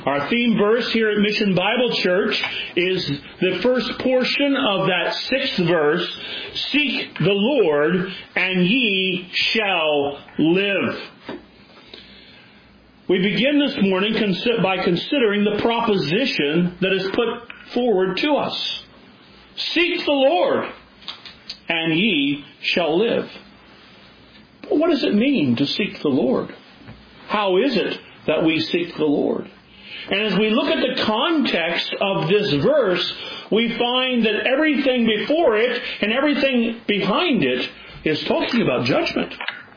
Our theme verse here at Mission Bible Church is the first portion of that 6th verse. Seek the Lord, and ye shall live. We begin this morning by considering the proposition that is put forward to us. Seek the Lord, and ye shall live. But what does it mean to seek the Lord? How is it that we seek the Lord? And as we look at the context of this verse, we find that everything before it and everything behind it is talking about judgment.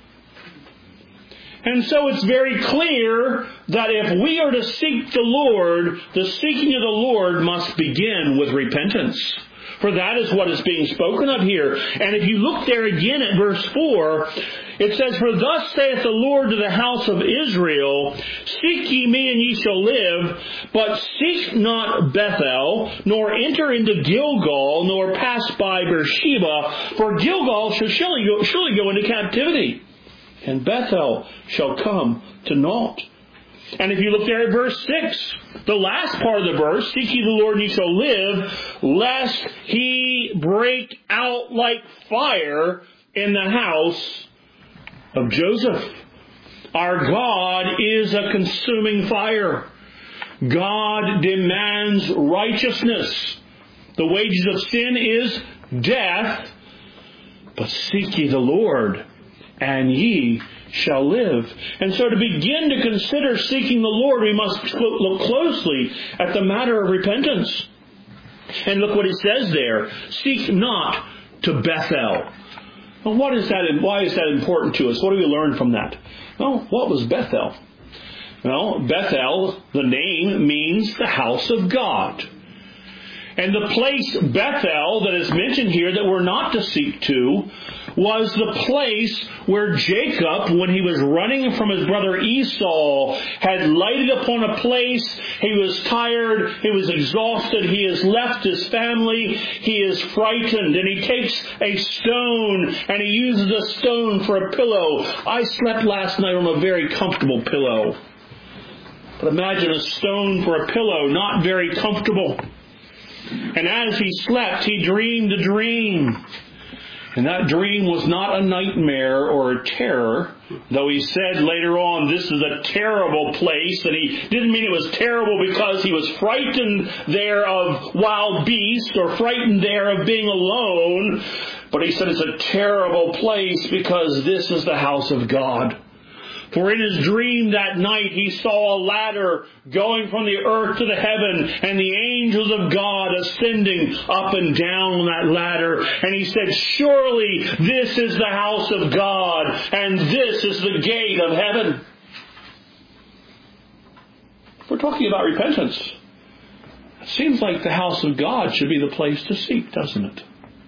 And so it's very clear that if we are to seek the Lord, the seeking of the Lord must begin with repentance. For that is what is being spoken of here. And if you look there again at verse 4, it says, For thus saith the Lord to the house of Israel, Seek ye me, and ye shall live, but seek not Bethel, nor enter into Gilgal, nor pass by Beersheba, for Gilgal shall surely go into captivity, and Bethel shall come to naught. And if you look there at verse 6, the last part of the verse, Seek ye the Lord, and ye shall live, lest he break out like fire in the house of Joseph. Our God is a consuming fire. God demands righteousness. The wages of sin is death, but seek ye the Lord, and ye shall live. And so to begin to consider seeking the Lord, we must look closely at the matter of repentance. And look what it says there. Seek not to Bethel. Well, what is that, and why is that important to us? What do we learn from that? Well, what was Bethel? Well, Bethel, the name, means the house of God. And the place Bethel that is mentioned here that we're not to seek to was the place where Jacob, when he was running from his brother Esau, had lighted upon a place. He was tired. He was exhausted. He has left his family. He is frightened. And he takes a stone and he uses a stone for a pillow. I slept last night on a very comfortable pillow. But imagine a stone for a pillow, not very comfortable. And as he slept, he dreamed a dream. And that dream was not a nightmare or a terror, though he said later on, this is a terrible place. And he didn't mean it was terrible because he was frightened there of wild beasts or frightened there of being alone. But he said it's a terrible place because this is the house of God. For in his dream that night he saw a ladder going from the earth to the heaven, and the angels of God ascending up and down on that ladder. And he said, surely this is the house of God, and this is the gate of heaven. We're talking about repentance. It seems like the house of God should be the place to seek, doesn't it?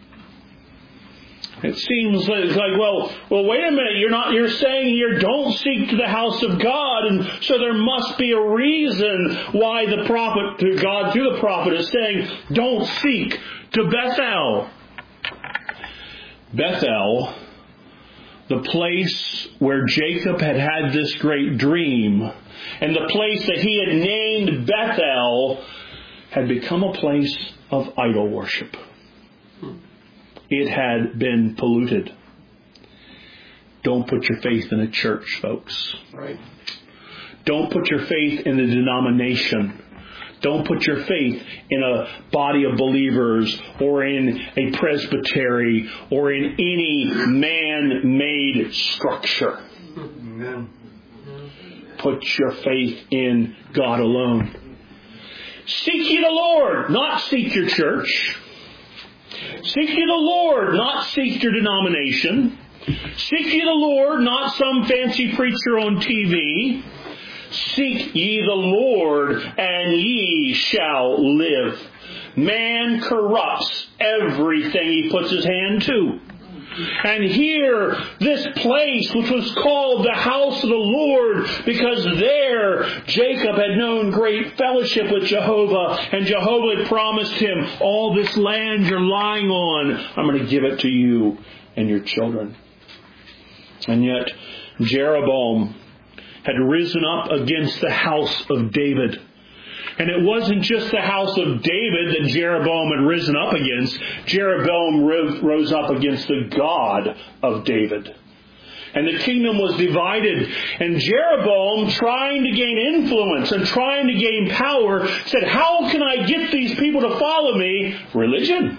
It seems like, well, wait a minute. You're saying here, don't seek to the house of God, and so there must be a reason why God through the prophet is saying, don't seek to Bethel. Bethel, the place where Jacob had this great dream, and the place that he had named Bethel, had become a place of idol worship. It had been polluted. Don't put your faith in a church, folks. Right. Don't put your faith in a denomination. Don't put your faith in a body of believers or in a presbytery or in any man-made structure. Amen. Put your faith in God alone. Seek ye the Lord, not seek your church. Seek ye the Lord, not seek your denomination. Seek ye the Lord, not some fancy preacher on TV. Seek ye the Lord, and ye shall live. Man corrupts everything he puts his hand to. And here, this place, which was called the house of the Lord, because there Jacob had known great fellowship with Jehovah, and Jehovah had promised him, all this land you're lying on, I'm going to give it to you and your children. And yet, Jeroboam had risen up against the house of David. And it wasn't just the house of David that Jeroboam had risen up against. Jeroboam rose up against the God of David. And the kingdom was divided. And Jeroboam, trying to gain influence and trying to gain power, said, how can I get these people to follow me? Religion.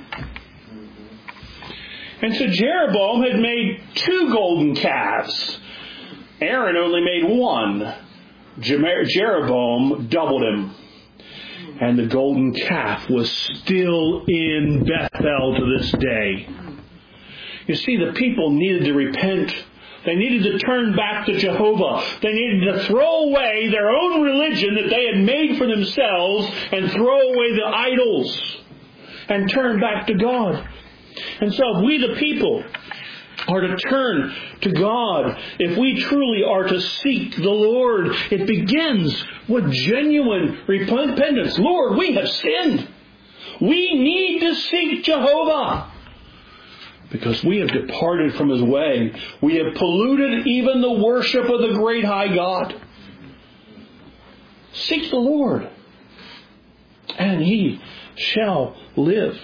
And so Jeroboam had made 2 golden calves. Aaron only made 1. Jeroboam doubled him. And the golden calf was still in Bethel to this day. You see, the people needed to repent. They needed to turn back to Jehovah. They needed to throw away their own religion that they had made for themselves and throw away the idols and turn back to God. And so if we the people are to turn to God, if we truly are to seek the Lord, it begins with genuine repentance. Lord, we have sinned. We need to seek Jehovah because we have departed from His way. We have polluted even the worship of the great high God. Seek the Lord, and He shall live.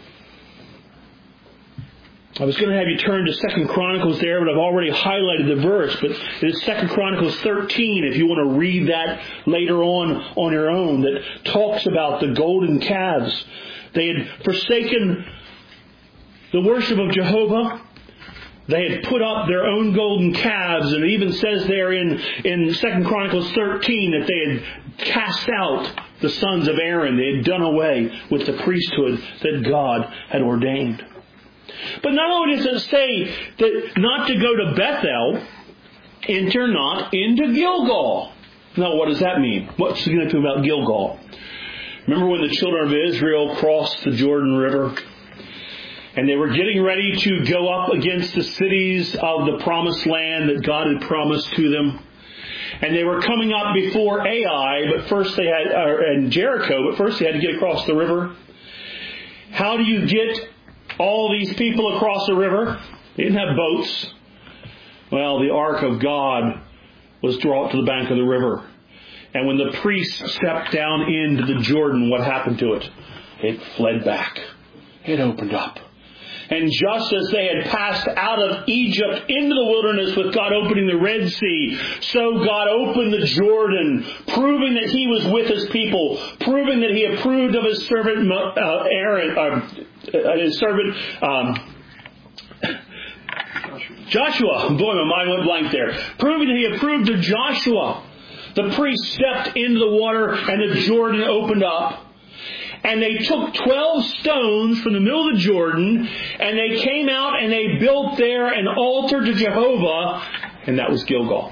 I was going to have you turn to 2 Chronicles there, but I've already highlighted the verse. But it is 2 Chronicles 13, if you want to read that later on your own, that talks about the golden calves. They had forsaken the worship of Jehovah. They had put up their own golden calves. And it even says there in 2 Chronicles 13 that they had cast out the sons of Aaron. They had done away with the priesthood that God had ordained. But not only does it say that not to go to Bethel, enter not into Gilgal. Now, what does that mean? What's significant about Gilgal? Remember when the children of Israel crossed the Jordan River? And they were getting ready to go up against the cities of the promised land that God had promised to them. And they were coming up before Ai, but first they had, and Jericho, but first they had to get across the river. How do you get all these people across the river? They didn't have boats. Well, the ark of God was brought to the bank of the river. And when the priests stepped down into the Jordan, what happened to it? It fled back. It opened up. And just as they had passed out of Egypt into the wilderness with God opening the Red Sea, so God opened the Jordan, proving that He was with His people, proving that He approved of His servant Aaron, His servant Joshua. Boy, my mind went blank there. Proving that He approved of Joshua. The priest stepped into the water and the Jordan opened up. And they took 12 stones from the middle of the Jordan, and they came out and they built there an altar to Jehovah, and that was Gilgal.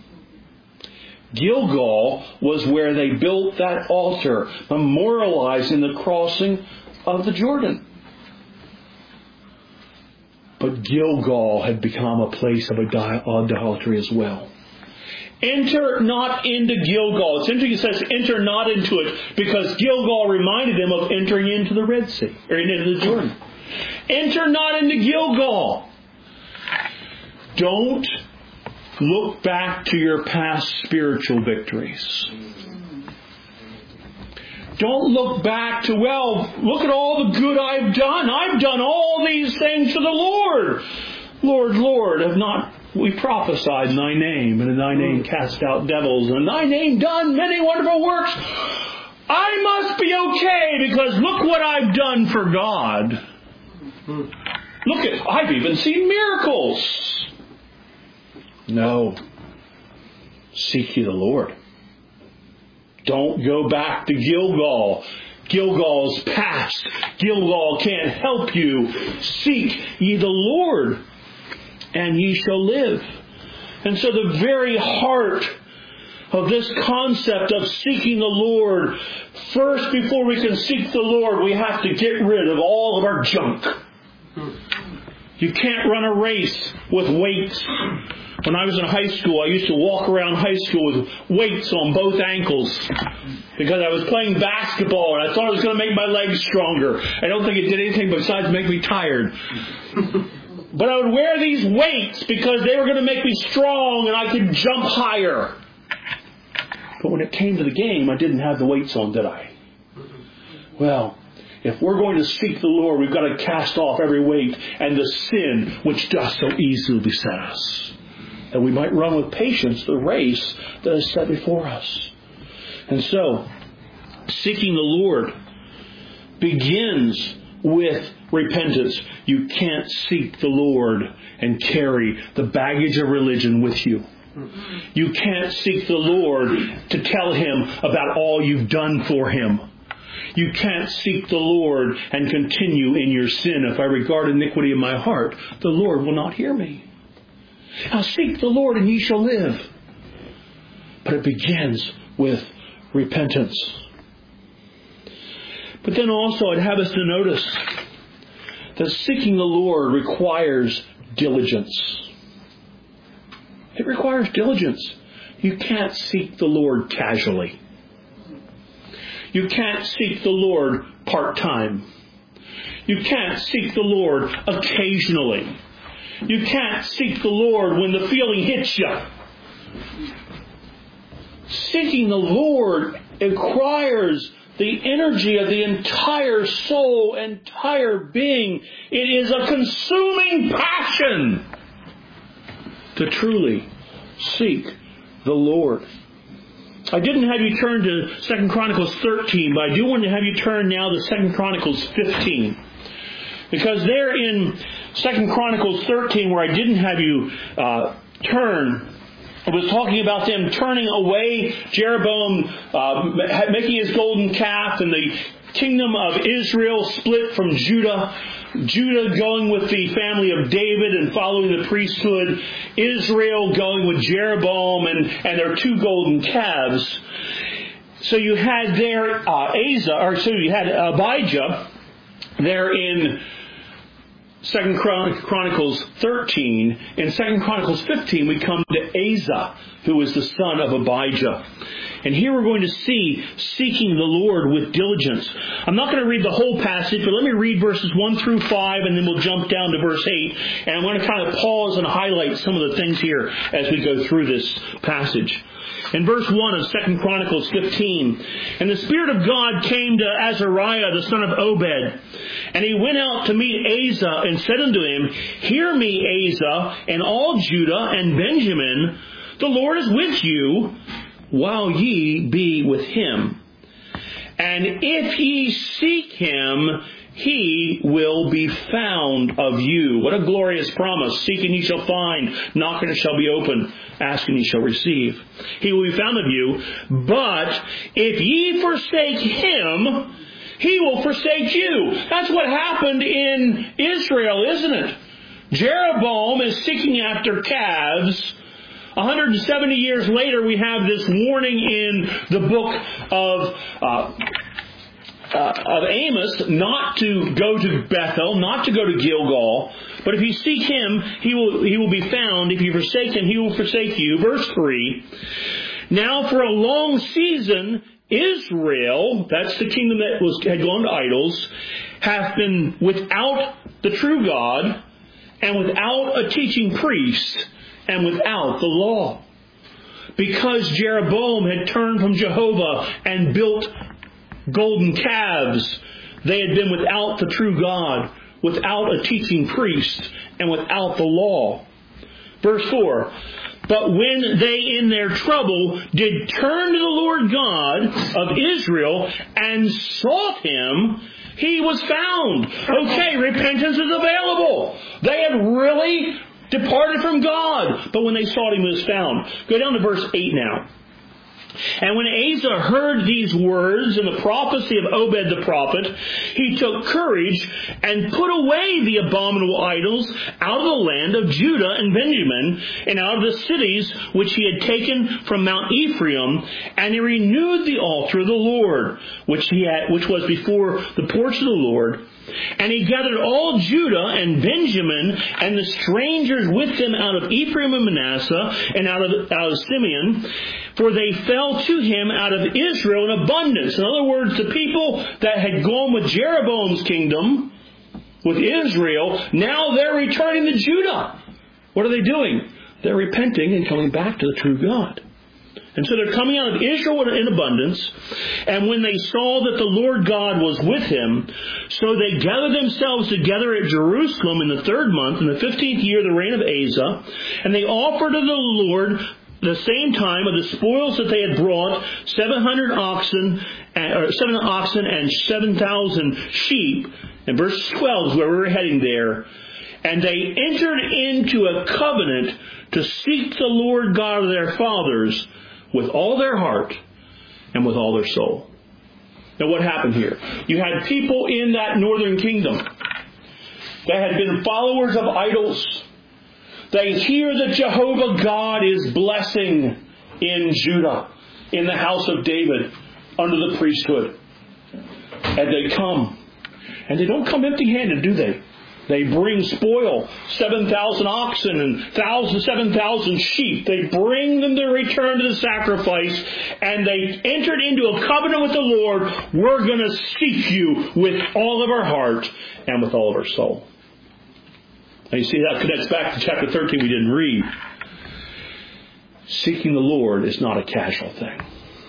Gilgal was where they built that altar, memorializing the crossing of the Jordan. But Gilgal had become a place of idolatry as well. Enter not into Gilgal. It's interesting it says enter not into it because Gilgal reminded them of entering into the Red Sea, or into the Jordan. Enter not into Gilgal. Don't look back to your past spiritual victories. Don't look back to, well, look at all the good I've done. I've done all these things for the Lord. Lord, Lord, have not we prophesied in Thy name, and in Thy name cast out devils, and in Thy name done many wonderful works. I must be okay because look what I've done for God. Look at, I've even seen miracles. No. Seek ye the Lord. Don't go back to Gilgal. Gilgal's past. Gilgal can't help you. Seek ye the Lord, and ye shall live. And so the very heart of this concept of seeking the Lord, first before we can seek the Lord, we have to get rid of all of our junk. You can't run a race with weights. When I was in high school, I used to walk around high school with weights on both ankles because I was playing basketball and I thought it was going to make my legs stronger. I don't think it did anything besides make me tired. But I would wear these weights because they were going to make me strong and I could jump higher. But when it came to the game, I didn't have the weights on, did I? Well, if we're going to seek the Lord, we've got to cast off every weight and the sin which does so easily beset us, that we might run with patience the race that is set before us. And so, seeking the Lord begins with repentance. You can't seek the Lord and carry the baggage of religion with you. You can't seek the Lord to tell Him about all you've done for Him. You can't seek the Lord and continue in your sin. If I regard iniquity in my heart, the Lord will not hear me. Now seek the Lord and ye shall live. But it begins with repentance. But then also I'd have us to notice that seeking the Lord requires diligence. It requires diligence. You can't seek the Lord casually. You can't seek the Lord part-time. You can't seek the Lord occasionally. You can't seek the Lord when the feeling hits you. Seeking the Lord requires the energy of the entire soul, entire being. It is a consuming passion to truly seek the Lord. I didn't have you turn to 2 Chronicles 13, but I do want to have you turn now to 2 Chronicles 15. Because there in 2 Chronicles 13, where I didn't have you turn, it was talking about them turning away, Jeroboam making his golden calf, and the kingdom of Israel split from Judah. Judah going with the family of David and following the priesthood. Israel going with Jeroboam and their two golden calves. So you had there you had Abijah there in 2 Chronicles 13. In 2 Chronicles 15, we come to Asa, who was the son of Abijah. And here we're going to see seeking the Lord with diligence. I'm not going to read the whole passage, but let me read verses 1 through 5, and then we'll jump down to verse 8. And I'm going to kind of pause and highlight some of the things here as we go through this passage. In verse 1 of 2 Chronicles 15, and the Spirit of God came to Azariah, the son of Obed, and he went out to meet Asa and said unto him, Hear me, Asa, and all Judah and Benjamin, the Lord is with you, while ye be with him. And if ye seek him, he will be found of you. What a glorious promise. Seek and ye shall find. Knock and it shall be opened. Ask and ye shall receive. He will be found of you. But if ye forsake him, he will forsake you. That's what happened in Israel, isn't it? Jeroboam is seeking after calves. 170 years later, we have this warning in the book of Amos not to go to Bethel, not to go to Gilgal. But if you seek him, he will be found. If you forsake him, he will forsake you. Verse 3. Now for a long season, Israel, that's the kingdom that had gone to idols, hath been without the true God, and without a teaching priest, and without the law. Because Jeroboam had turned from Jehovah and built golden calves, they had been without the true God, without a teaching priest, and without the law. Verse 4. But when they in their trouble did turn to the Lord God of Israel and sought him, he was found. Okay, repentance is available. They had really departed from God, but when they sought him, he was found. Go down to verse 8 now. And when Asa heard these words and the prophecy of Obed the prophet, he took courage and put away the abominable idols out of the land of Judah and Benjamin, and out of the cities which he had taken from Mount Ephraim, and he renewed the altar of the Lord, which was before the porch of the Lord. And he gathered all Judah and Benjamin and the strangers with them out of Ephraim and Manasseh and out of Simeon, for they fell to him out of Israel in abundance. In other words, the people that had gone with Jeroboam's kingdom, with Israel, now they're returning to Judah. What are they doing? They're repenting and coming back to the true God. And so they're coming out of Israel in abundance. And when they saw that the Lord God was with him, so they gathered themselves together at Jerusalem in the 3rd month, in the 15th year of the reign of Asa. And they offered to the Lord the same time of the spoils that they had brought, 700 oxen and 7,000 sheep. And verse 12 is where we're heading there. And they entered into a covenant to seek the Lord God of their fathers with all their heart and with all their soul. Now what happened here? You had people in that northern kingdom that had been followers of idols. They hear that Jehovah God is blessing in Judah, in the house of David, under the priesthood. And they come. And they don't come empty-handed, do they? They bring spoil, 7,000 oxen and 7,000 sheep. They bring them to return to the sacrifice, and they entered into a covenant with the Lord. We're going to seek you with all of our heart and with all of our soul. Now you see that connects back to chapter 13 we didn't read. Seeking the Lord is not a casual thing.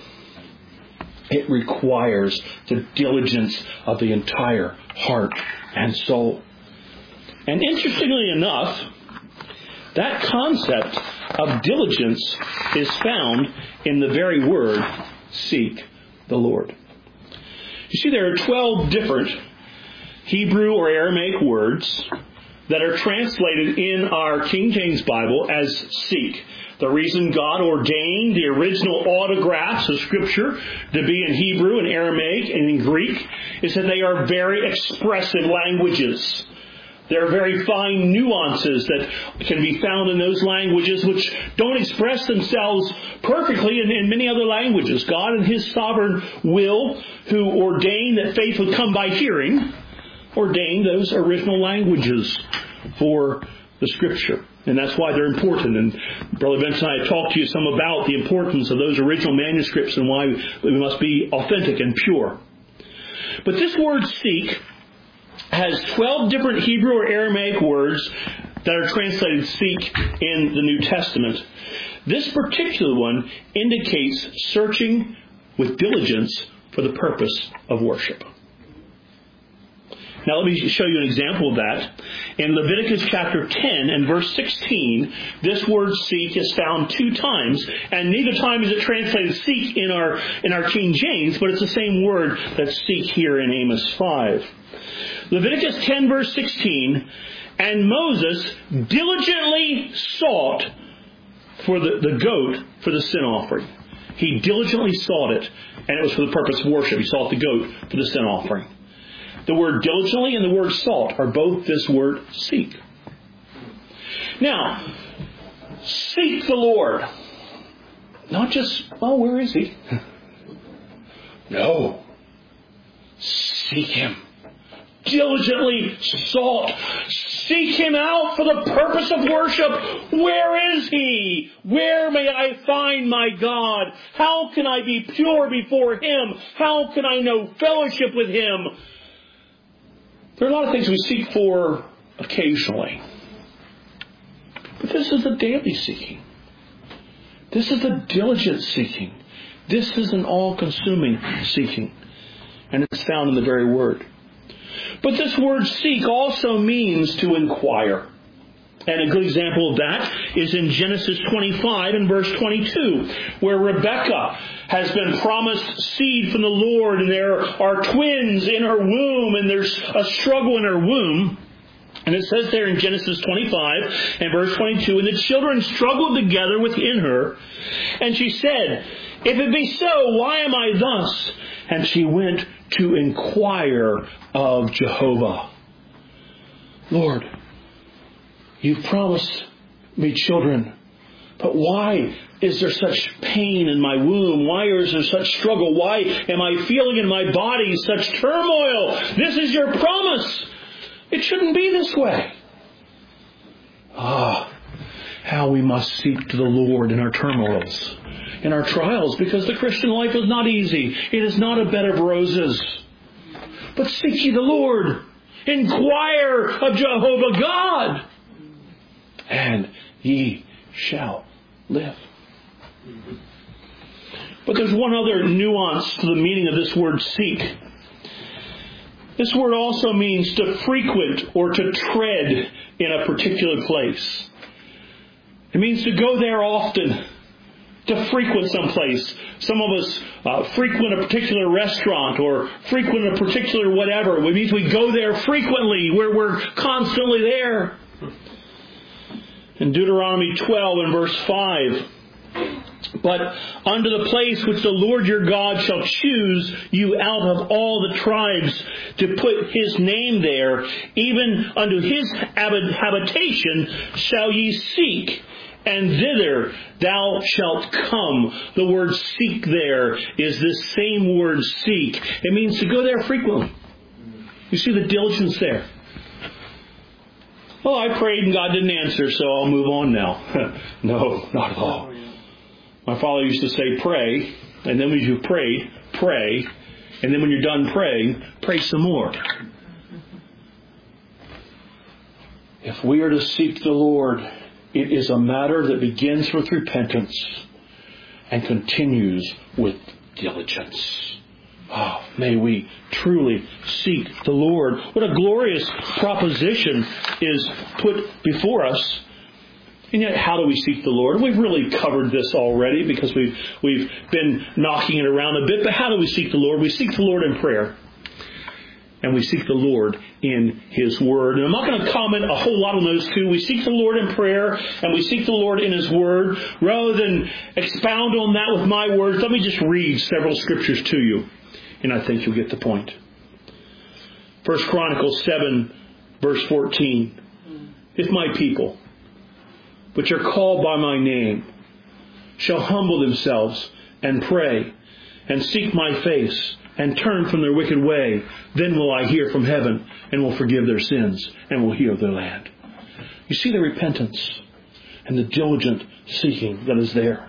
It requires the diligence of the entire heart and soul. And interestingly enough, that concept of diligence is found in the very word, seek the Lord. You see, there are 12 different Hebrew or Aramaic words that are translated in our King James Bible as seek. The reason God ordained the original autographs of Scripture to be in Hebrew and Aramaic and in Greek is that they are very expressive languages. There are very fine nuances that can be found in those languages which don't express themselves perfectly in many other languages. God in His sovereign will, who ordained that faith would come by hearing, ordained those original languages for the Scripture. And that's why they're important. And Brother Vince and I have talked to you some about the importance of those original manuscripts and why we must be authentic and pure. But this word seek has 12 different Hebrew or Aramaic words that are translated seek in the New Testament. This particular one indicates searching with diligence for the purpose of worship. Now let me show you an example of that. In Leviticus chapter 10 and verse 16, this word seek is found 2 times, and neither time is it translated seek in our King James, but it's the same word that's seek here in Amos 5. Leviticus 10 verse 16, and Moses diligently sought for the goat for the sin offering. He diligently sought it, and it was for the purpose of worship. He sought the goat for the sin offering. The word diligently and the word sought are both this word seek. Now, seek the Lord. Not just, well, where is He? No. Seek Him. Diligently sought. Seek Him out for the purpose of worship. Where is He? Where may I find my God? How can I be pure before Him? How can I know fellowship with Him? There are a lot of things we seek for occasionally. But this is the daily seeking. This is the diligent seeking. This is an all-consuming seeking. And it's found in the very word. But this word seek also means to inquire. And a good example of that is in Genesis 25 and verse 22, where Rebekah has been promised seed from the Lord, and there are twins in her womb, and there's a struggle in her womb. And it says there in Genesis 25 and verse 22, and the children struggled together within her, and she said, if it be so, why am I thus? And she went to inquire of Jehovah. Lord, You've promised me children, but why is there such pain in my womb? Why is there such struggle? Why am I feeling in my body such turmoil? This is Your promise. It shouldn't be this way. How we must seek to the Lord in our turmoils, in our trials, because the Christian life is not easy. It is not a bed of roses. But seek ye the Lord. Inquire of Jehovah God, and ye shall live. But there's one other nuance to the meaning of this word seek. This word also means to frequent or to tread in a particular place. It means to go there often, to frequent some place. Some of us frequent a particular restaurant or frequent a particular whatever. It means we go there frequently, where we're constantly there. In Deuteronomy 12 and verse 5, but unto the place which the Lord your God shall choose you out of all the tribes to put His name there, even unto His habitation shall ye seek, and thither thou shalt come. The word seek there is this same word seek. It means to go there frequently. You see the diligence there. Oh, I prayed and God didn't answer, so I'll move on now. No, not at all. My father used to say, pray, and then when you've prayed, pray, and then when you're done praying, pray some more. If we are to seek the Lord, it is a matter that begins with repentance and continues with diligence. Oh, may we truly seek the Lord. What a glorious proposition is put before us. And yet, how do we seek the Lord? We've really covered this already because we've been knocking it around a bit. But how do we seek the Lord? We seek the Lord in prayer. And we seek the Lord in His Word. And I'm not going to comment a whole lot on those two. We seek the Lord in prayer and we seek the Lord in His Word. Rather than expound on that with my words, let me just read several scriptures to you. And I think you'll get the point. 1 Chronicles 7, verse 14. If my people, which are called by my name, shall humble themselves and pray and seek my face and turn from their wicked way, then will I hear from heaven and will forgive their sins and will heal their land. You see the repentance and the diligent seeking that is there.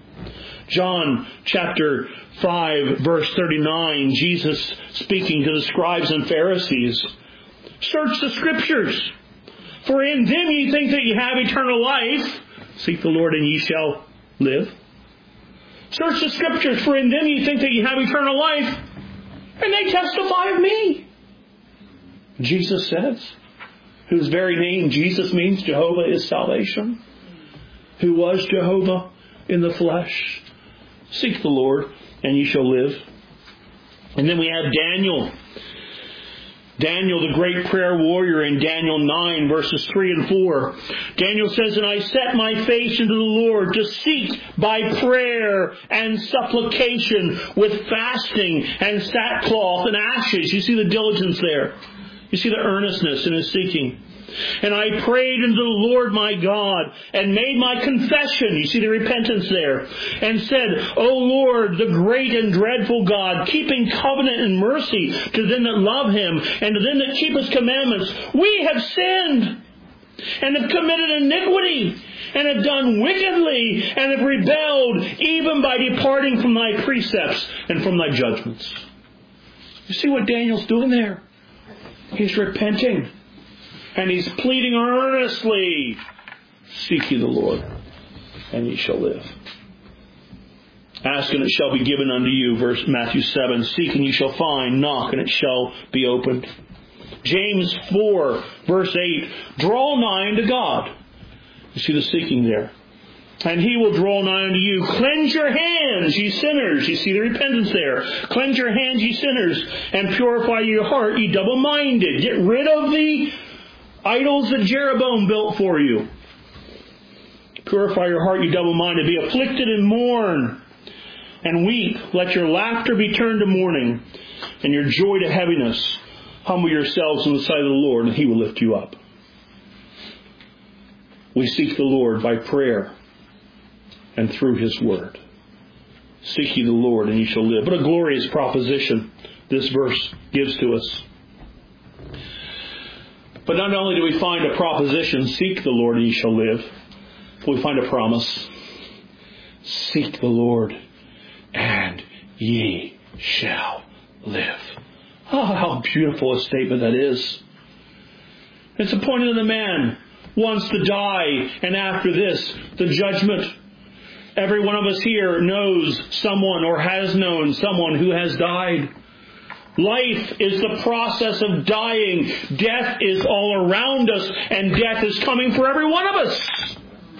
John chapter 5 verse 39, Jesus speaking to the scribes and Pharisees, search the scriptures, for in them ye think that ye have eternal life. Seek the Lord and ye shall live. Search the scriptures, for in them ye think that ye have eternal life, and they testify of me. Jesus says, whose very name Jesus means Jehovah is salvation, who was Jehovah in the flesh. Seek the Lord and ye shall live. And then we have Daniel. Daniel, the great prayer warrior, in Daniel 9, verses 3 and 4. Daniel says, and I set my face into the Lord to seek by prayer and supplication with fasting and sackcloth and ashes. You see the diligence there. You see the earnestness in his seeking. And I prayed unto the Lord my God and made my confession. You see the repentance there. And said, O Lord, the great and dreadful God, keeping covenant and mercy to them that love Him and to them that keep His commandments, we have sinned and have committed iniquity and have done wickedly and have rebelled even by departing from Thy precepts and from Thy judgments. You see what Daniel's doing there? He's repenting. And he's pleading earnestly, seek ye the Lord, and ye shall live. Ask and it shall be given unto you, verse Matthew 7. Seek and ye shall find. Knock and it shall be opened. James 4, verse 8. Draw nigh unto God. You see the seeking there. And He will draw nigh unto you. Cleanse your hands, ye sinners. You see the repentance there. Cleanse your hands, ye sinners, and purify your heart, ye double-minded. Get rid of the idols that Jeroboam built for you. Purify your heart, you double-minded. Be afflicted and mourn and weep. Let your laughter be turned to mourning and your joy to heaviness. Humble yourselves in the sight of the Lord, and He will lift you up. We seek the Lord by prayer and through His Word. Seek ye the Lord, and ye shall live. What a glorious proposition this verse gives to us. But not only do we find a proposition, seek the Lord and ye shall live, but we find a promise. Seek the Lord and ye shall live. Oh, how beautiful a statement that is. It's appointed that the man wants to die, and after this, the judgment. Every one of us here knows someone or has known someone who has died. Life is the process of dying. Death is all around us, and death is coming for every one of us.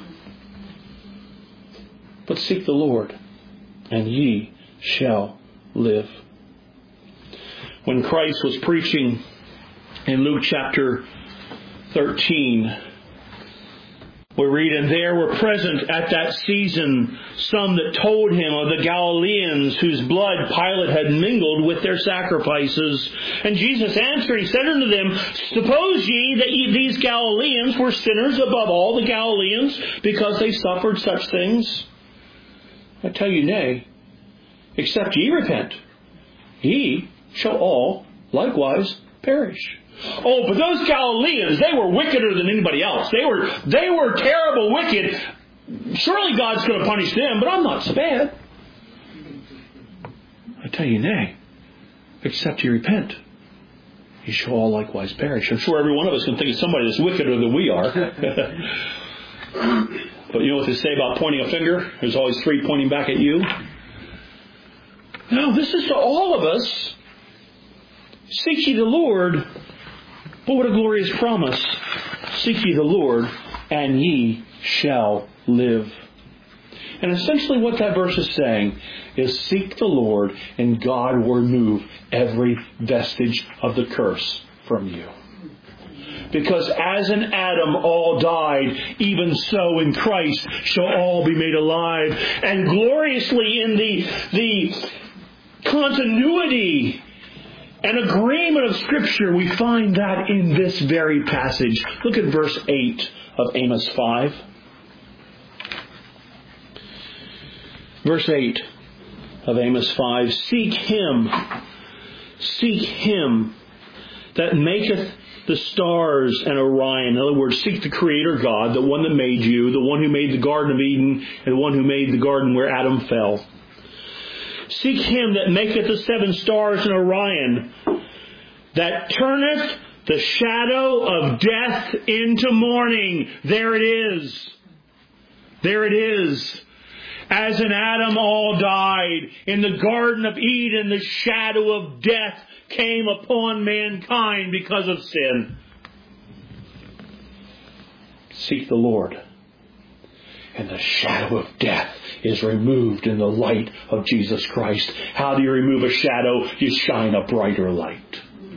But seek the Lord, and ye shall live. When Christ was preaching in Luke chapter 13, we read, and there were present at that season some that told him of the Galileans whose blood Pilate had mingled with their sacrifices. And Jesus answering said unto them, suppose ye that these Galileans were sinners above all the Galileans, because they suffered such things? I tell you, nay, except ye repent, ye shall all likewise perish. Oh, but those Galileans, they were wickeder than anybody else. They were terrible, wicked. Surely God's going to punish them, but I'm not so bad. I tell you, nay, except you repent, you shall all likewise perish. I'm sure every one of us can think of somebody that's wickeder than we are. But you know what they say about pointing a finger? There's always three pointing back at you. No, this is to all of us. Seek ye the Lord. But what a glorious promise. Seek ye the Lord, and ye shall live. And essentially what that verse is saying is seek the Lord, and God will remove every vestige of the curse from you. Because as in Adam all died, even so in Christ shall all be made alive. And gloriously in the continuity and agreement of Scripture, we find that in this very passage. Look at verse 8 of Amos 5. Verse 8 of Amos 5. Seek Him that maketh the stars and Orion. In other words, seek the Creator God, the one that made you, the one who made the Garden of Eden, and the one who made the garden where Adam fell. Seek Him that maketh the seven stars in Orion, that turneth the shadow of death into morning. There it is. There it is. As in Adam all died, in the Garden of Eden the shadow of death came upon mankind because of sin. Seek the Lord, and the shadow of death is removed in the light of Jesus Christ. How do you remove a shadow? You shine a brighter light.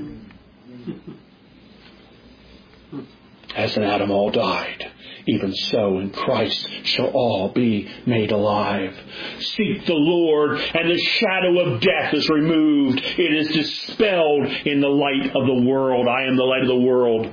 As in Adam all died, even so in Christ shall all be made alive. Seek the Lord, and the shadow of death is removed. It is dispelled in the light of the world. I am the light of the world.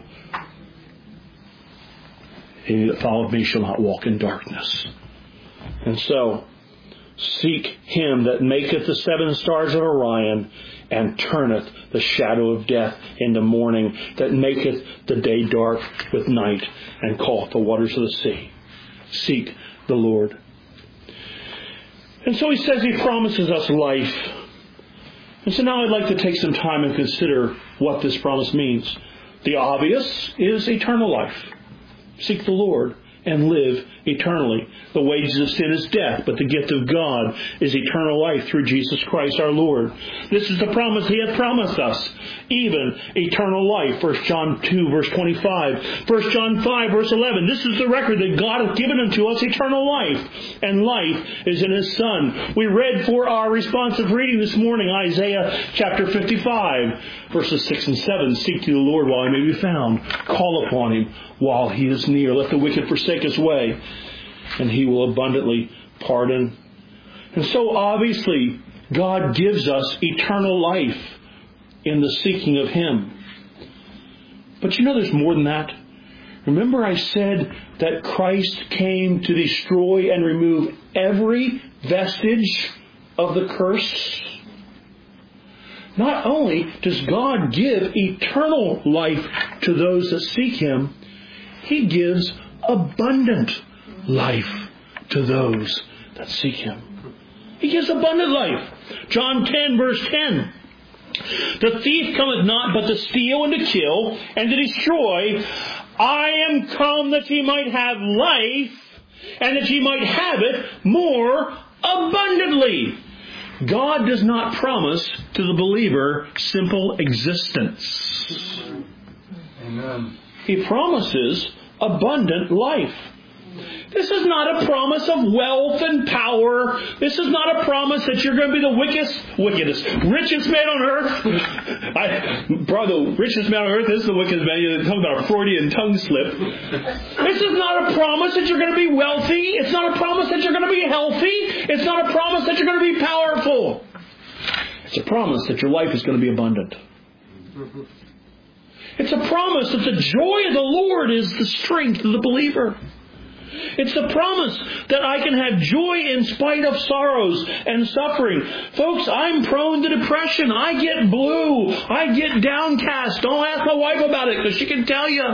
He that followeth me shall not walk in darkness. And so, seek Him that maketh the seven stars of Orion, and turneth the shadow of death into morning, that maketh the day dark with night, and calleth the waters of the sea. Seek the Lord. And so He says He promises us life. And so now I'd like to take some time and consider what this promise means. The obvious is eternal life. Seek the Lord and live eternally. The wages of sin is death, but the gift of God is eternal life through Jesus Christ our Lord. This is the promise He hath promised us, even eternal life. 1 John 2, verse 25. 1 John 5, verse 11. This is the record that God hath given unto us, eternal life, and life is in His Son. We read for our responsive reading this morning, Isaiah chapter 55, verses 6 and 7. Seek ye the Lord while He may be found. Call upon Him while He is near. Let the wicked forsake his way, and He will abundantly pardon. And so obviously God gives us eternal life in the seeking of Him. But you know there's more than that. Remember I said that Christ came to destroy and remove every vestige of the curse? Not only does God give eternal life to those that seek Him, He gives abundant life to those that seek Him. He gives abundant life. John 10, verse 10. The thief cometh not but to steal and to kill and to destroy. I am come that ye might have life and that ye might have it more abundantly. God does not promise to the believer simple existence. Amen. He promises abundant life. This is not a promise of wealth and power. This is not a promise that you're going to be the richest man on earth. The richest man on earth is the wickedest man. You're talking about a Freudian tongue slip. This is not a promise that you're going to be wealthy. It's not a promise that you're going to be healthy. It's not a promise that you're going to be powerful. It's a promise that your life is going to be abundant. It's a promise that the joy of the Lord is the strength of the believer. It's the promise that I can have joy in spite of sorrows and suffering. Folks, I'm prone to depression. I get blue. I get downcast. Don't ask my wife about it because she can tell you.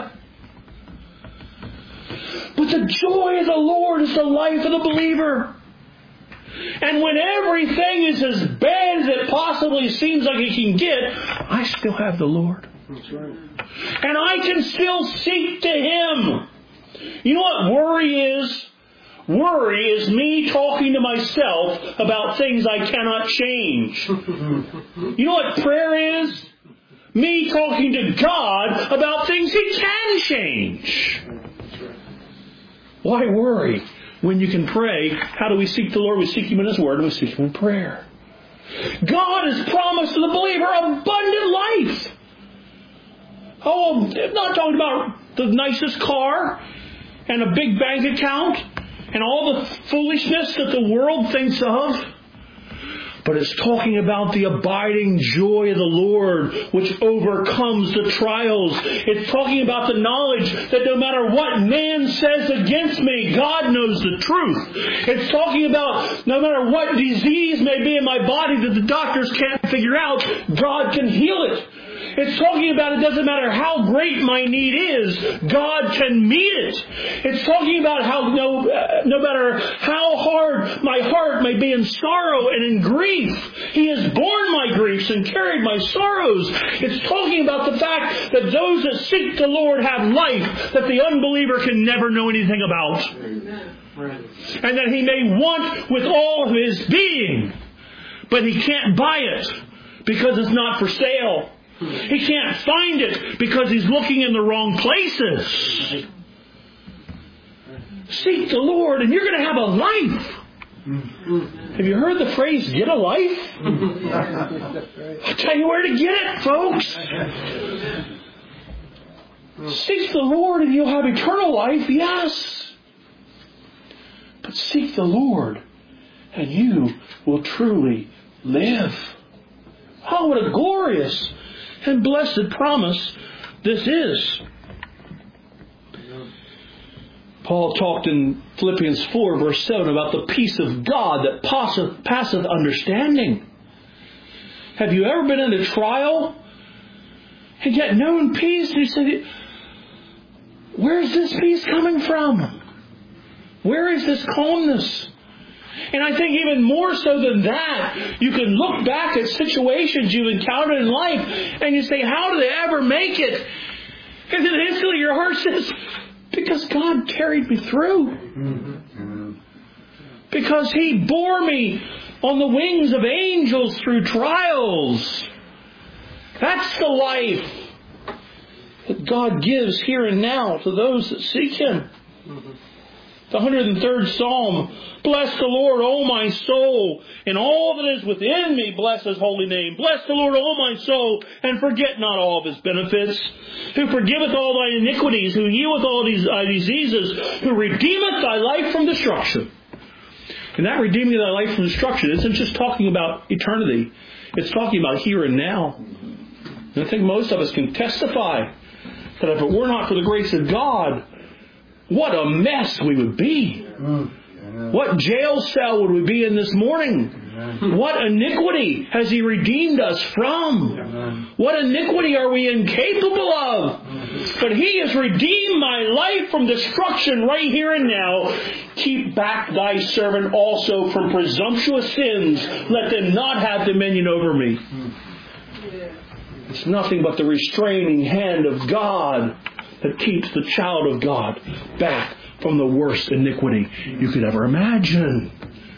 But the joy of the Lord is the life of the believer. And when everything is as bad as it possibly seems like it can get, I still have the Lord. That's right. And I can still seek to Him. You know what worry is? Worry is me talking to myself about things I cannot change. You know what prayer is? Me talking to God about things He can change. Why worry when you can pray? How do we seek the Lord? We seek Him in His Word and we seek Him in prayer. God has promised to the believer abundant life. Oh, I'm not talking about the nicest car and a big bank account and all the foolishness that the world thinks of. But it's talking about the abiding joy of the Lord which overcomes the trials. It's talking about the knowledge that no matter what man says against me, God knows the truth. It's talking about no matter what disease may be in my body that the doctors can't figure out, God can heal it. It's talking about it doesn't matter how great my need is, God can meet it. It's talking about how no matter how hard my heart may be in sorrow and in grief, He has borne my griefs and carried my sorrows. It's talking about the fact that those that seek the Lord have life that the unbeliever can never know anything about. And that he may want with all of his being, but he can't buy it because it's not for sale. He can't find it because he's looking in the wrong places. Seek the Lord and you're going to have a life. Have you heard the phrase, get a life? I'll tell you where to get it, folks. Seek the Lord and you'll have eternal life, yes. But seek the Lord and you will truly live. Oh, what a glorious and blessed promise this is. Paul talked in Philippians 4 verse 7 about the peace of God that passeth understanding. Have you ever been in a trial and yet known peace? And you said, where's this peace coming from? Where is this calmness? And I think even more so than that, you can look back at situations you've encountered in life and you say, how did they ever make it? And then instantly your heart says, because God carried me through. Because He bore me on the wings of angels through trials. That's the life that God gives here and now to those that seek Him. The 103rd Psalm, bless the Lord, O my soul, and all that is within me, bless His holy name. Bless the Lord, O my soul, and forget not all of His benefits, who forgiveth all thy iniquities, who healeth all these diseases, who redeemeth thy life from destruction. And that redeeming of thy life from destruction isn't just talking about eternity. It's talking about here and now. And I think most of us can testify that if it were not for the grace of God, what a mess we would be. What jail cell would we be in this morning? What iniquity has He redeemed us from? What iniquity are we incapable of? But He has redeemed my life from destruction right here and now. Keep back thy servant also from presumptuous sins. Let them not have dominion over me. It's nothing but the restraining hand of God that keeps the child of God back from the worst iniquity you could ever imagine.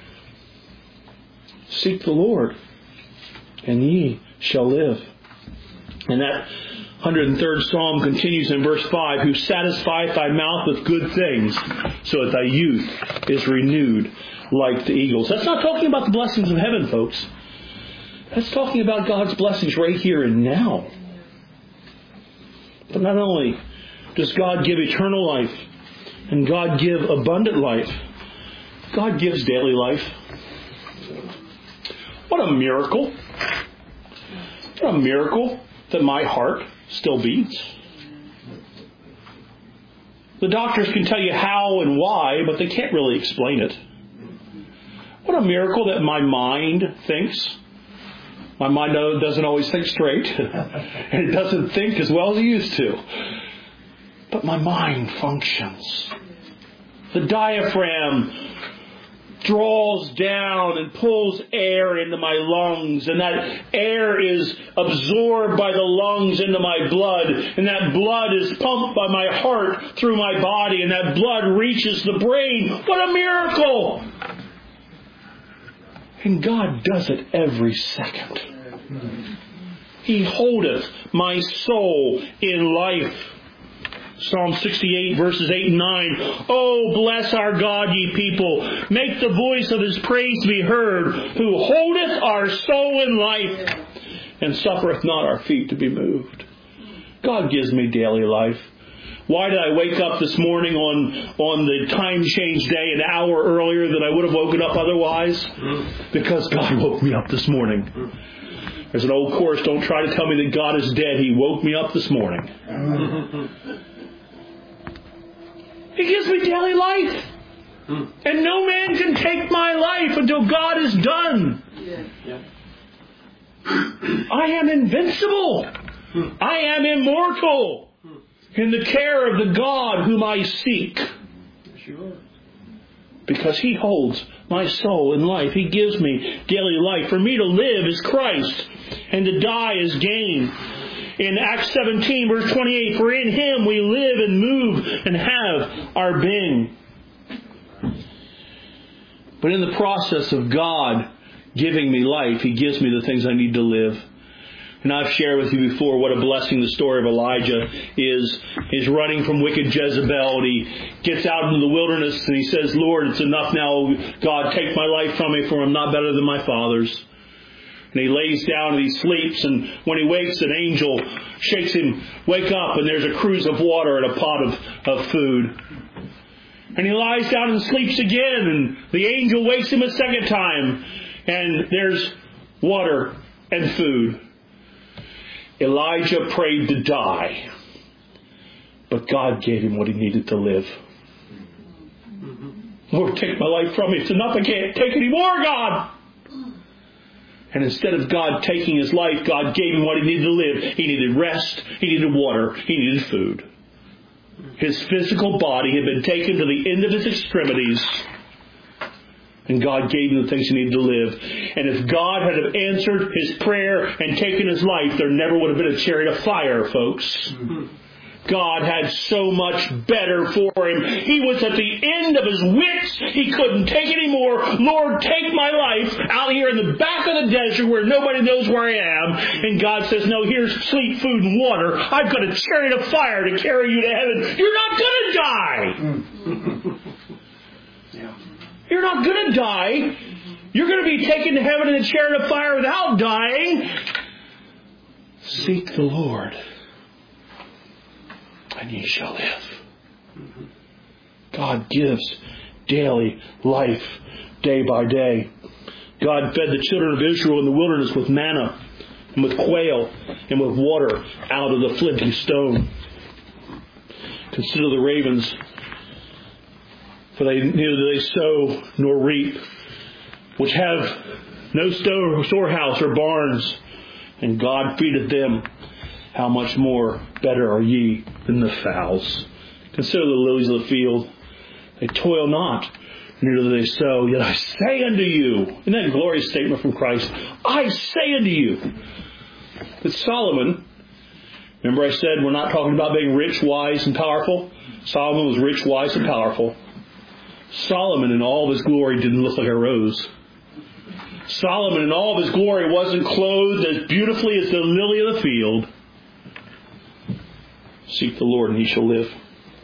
Seek the Lord, and ye shall live. And that 103rd Psalm continues in verse 5, who satisfieth thy mouth with good things, so that thy youth is renewed like the eagles. That's not talking about the blessings of heaven, folks. That's talking about God's blessings right here and now. But not only does God give eternal life, and God give abundant life, God gives daily life. What a miracle. What a miracle that my heart still beats. The doctors can tell you how and why, but they can't really explain it. What a miracle that my mind thinks. My mind doesn't always think straight, and it doesn't think as well as it used to. But my mind functions. The diaphragm draws down and pulls air into my lungs, and that air is absorbed by the lungs into my blood, and that blood is pumped by my heart through my body, and that blood reaches the brain. What a miracle! And God does it every second. He holdeth my soul in life. Psalm 68, verses 8 and 9. Oh, bless our God, ye people. Make the voice of His praise be heard, who holdeth our soul in life, and suffereth not our feet to be moved. God gives me daily life. Why did I wake up this morning on the time change day an hour earlier than I would have woken up otherwise? Because God woke me up this morning. There's an old chorus, don't try to tell me that God is dead. He woke me up this morning. He gives me daily life. And no man can take my life until God is done. I am invincible. I am immortal in the care of the God whom I seek. Because He holds my soul in life. He gives me daily life. For me to live is Christ, and to die is gain. In Acts 17, verse 28, for in Him we live and move and have our being. But in the process of God giving me life, He gives me the things I need to live. And I've shared with you before what a blessing the story of Elijah is. He's running from wicked Jezebel, and he gets out into the wilderness and he says, Lord, it's enough now. God, take my life from me, for I'm not better than my fathers. And he lays down and he sleeps, and when he wakes, an angel shakes him, wake up, and there's a cruse of water and a pot of food. And he lies down and sleeps again, and the angel wakes him a second time, and there's water and food. Elijah prayed to die, but God gave him what he needed to live. Lord, take my life from me. It's enough. I can't take any more, God. And instead of God taking his life, God gave him what he needed to live. He needed rest. He needed water. He needed food. His physical body had been taken to the end of his extremities, and God gave him the things he needed to live. And if God had have answered his prayer and taken his life, there never would have been a chariot of fire, folks. God had so much better for him. He was at the end of his wits. He couldn't take any more. Lord, take my life out here in the back of the desert where nobody knows where I am. And God says, no, here's sleep, food, and water. I've got a chariot of fire to carry you to heaven. You're not going to die. You're not going to die. You're going to be taken to heaven in a chariot of fire without dying. Seek the Lord, and ye shall live. God gives daily life, day by day. God fed the children of Israel in the wilderness with manna, and with quail, and with water out of the flinty stone. Consider the ravens, for they neither they sow nor reap, which have no storehouse or barns, and God feedeth them. How much more better are ye than the fowls? Consider the lilies of the field. They toil not, neither do they sow. Yet I say unto you, isn't that a glorious statement from Christ? I say unto you that Solomon, Remember I said we're not talking about being rich, wise, and powerful? Solomon was rich, wise, and powerful. Solomon in all of his glory didn't look like a rose. Solomon in all of his glory wasn't clothed as beautifully as the lily of the field. Seek the Lord and he shall live.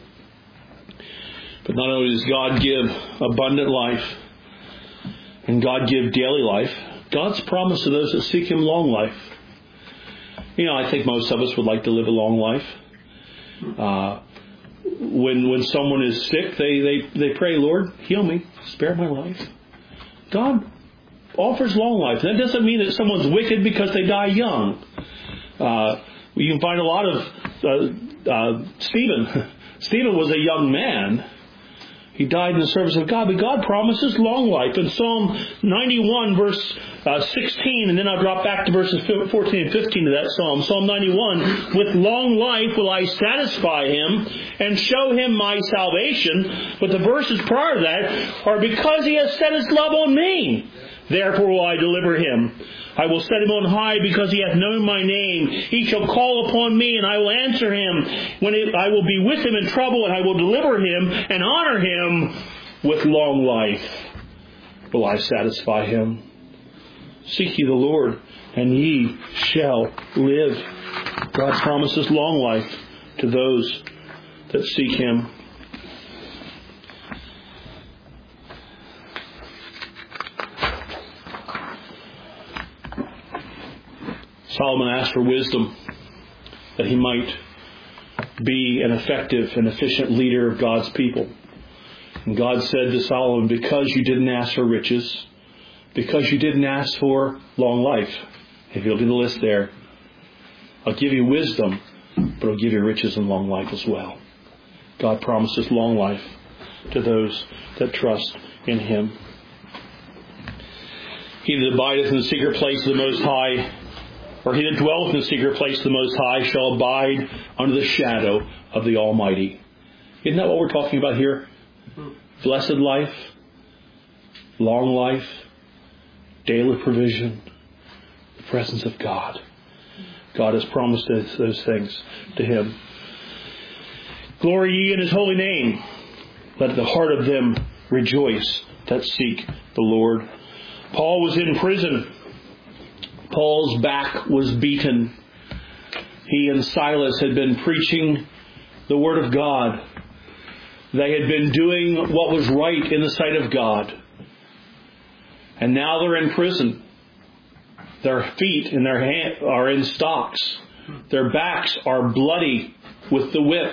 But not only does God give abundant life and God give daily life, God's promise to those that seek him long life. I think most of us would like to live a long life. When someone is sick, they pray, Lord, heal me, spare my life. God offers long life. That doesn't mean that someone's wicked because they die young. You can find a lot of Stephen. Stephen was a young man. He died in the service of God, but God promises long life. In Psalm 91, verse 16, and then I'll drop back to verses 14 and 15 of that psalm. Psalm 91, with long life will I satisfy him and show him my salvation. But the verses prior to that are because he has set his love on me. Therefore will I deliver him. I will set him on high because he hath known my name. He shall call upon me and I will answer him. I will be with him in trouble and I will deliver him and honor him with long life. Will I satisfy him? Seek ye the Lord and ye shall live. God promises long life to those that seek him. Solomon asked for wisdom that he might be an effective and efficient leader of God's people. And God said to Solomon, because you didn't ask for riches, because you didn't ask for long life, if you'll do the list there, I'll give you wisdom, but I'll give you riches and long life as well. God promises long life to those that trust in him. He that abideth in the secret place of the Most High, or he that dwelleth in the secret place of the Most High shall abide under the shadow of the Almighty. Isn't that what we're talking about here? Blessed life, long life, daily provision, the presence of God. God has promised us those things to him. Glory ye in his holy name. Let the heart of them rejoice that seek the Lord. Paul was in prison. Paul's back was beaten. He and Silas had been preaching the Word of God. They had been doing what was right in the sight of God. And now they're in prison. Their feet and their hands are in stocks. Their backs are bloody with the whip.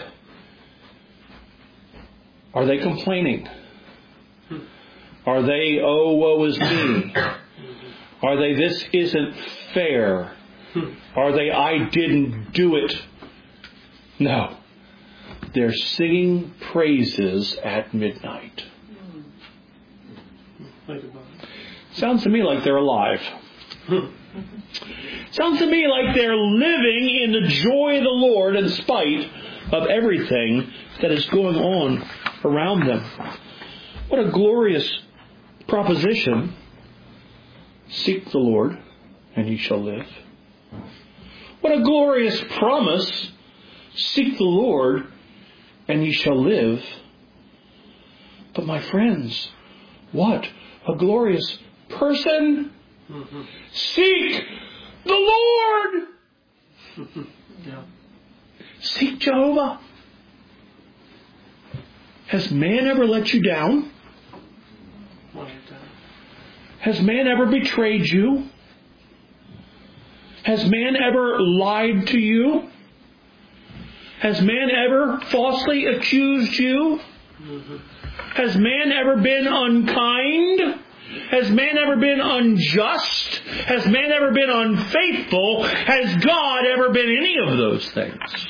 Are they complaining? Are they, oh, woe is me? Are they, this isn't fair? Are they, I didn't do it? No. They're singing praises at midnight. Sounds to me like they're alive. Sounds to me like they're living in the joy of the Lord in spite of everything that is going on around them. What a glorious proposition. Seek the Lord, and ye shall live. What a glorious promise. Seek the Lord, and ye shall live. But my friends, what a glorious person. Seek the Lord. Seek Jehovah. Has man ever let you down? Has man ever betrayed you? Has man ever lied to you? Has man ever falsely accused you? Has man ever been unkind? Has man ever been unjust? Has man ever been unfaithful? Has God ever been any of those things?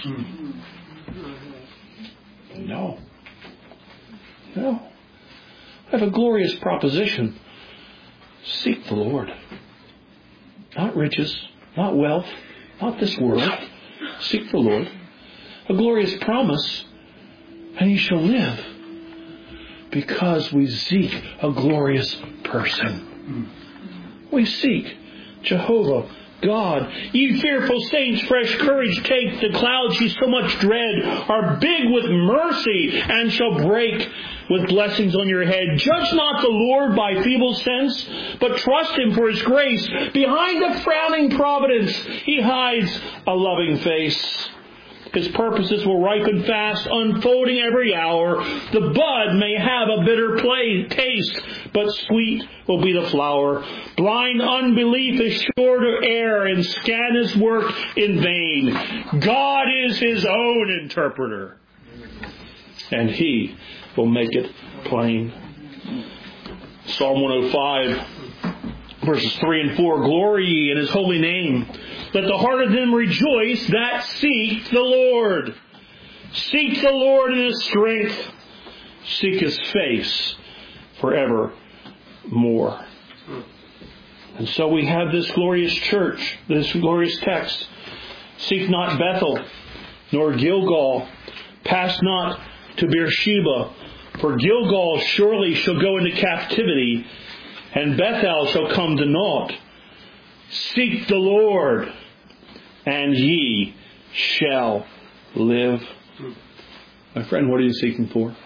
No. No. I have a glorious proposition. Seek the Lord. Not riches, not wealth, not this world. Seek the Lord. A glorious promise, and ye shall live. Because we seek a glorious person. We seek Jehovah God. Ye fearful saints, fresh courage take. The clouds ye so much dread are big with mercy and shall break with blessings on your head. Judge not the Lord by feeble sense, but trust Him for His grace. Behind a frowning providence He hides a loving face. His purposes will ripen fast, unfolding every hour. The bud may have a bitter taste, but sweet will be the flower. Blind unbelief is sure to err and scan His work in vain. God is His own interpreter, and He will make it plain. Psalm 105, verses 3 and 4. Glory ye in His holy name. Let the heart of them rejoice that seek the Lord. Seek the Lord in His strength. Seek His face forevermore. And so we have this glorious church, this glorious text. Seek not Bethel, nor Gilgal. Pass not to Beersheba, for Gilgal surely shall go into captivity, and Bethel shall come to naught. Seek the Lord, and ye shall live. My friend, what are you seeking for?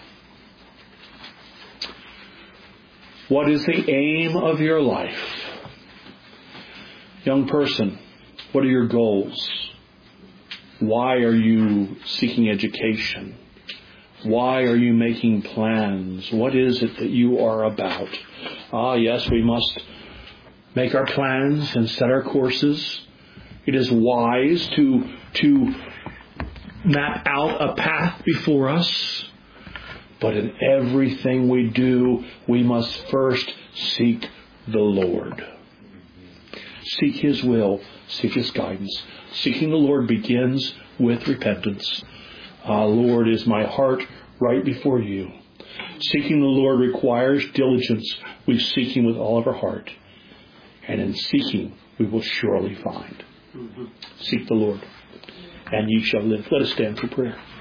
What is the aim of your life? Young person, what are your goals? Why are you seeking education? Why are you making plans? What is it that you are about? Yes, we must make our plans and set our courses. It is wise to map out a path before us. But in everything we do, we must first seek the Lord. Seek His will. Seek His guidance. Seeking the Lord begins with repentance. Lord, is my heart right before you? Seeking the Lord requires diligence. We seek Him with all of our heart. And in seeking, we will surely find. Seek the Lord, and ye shall live. Let us stand for prayer.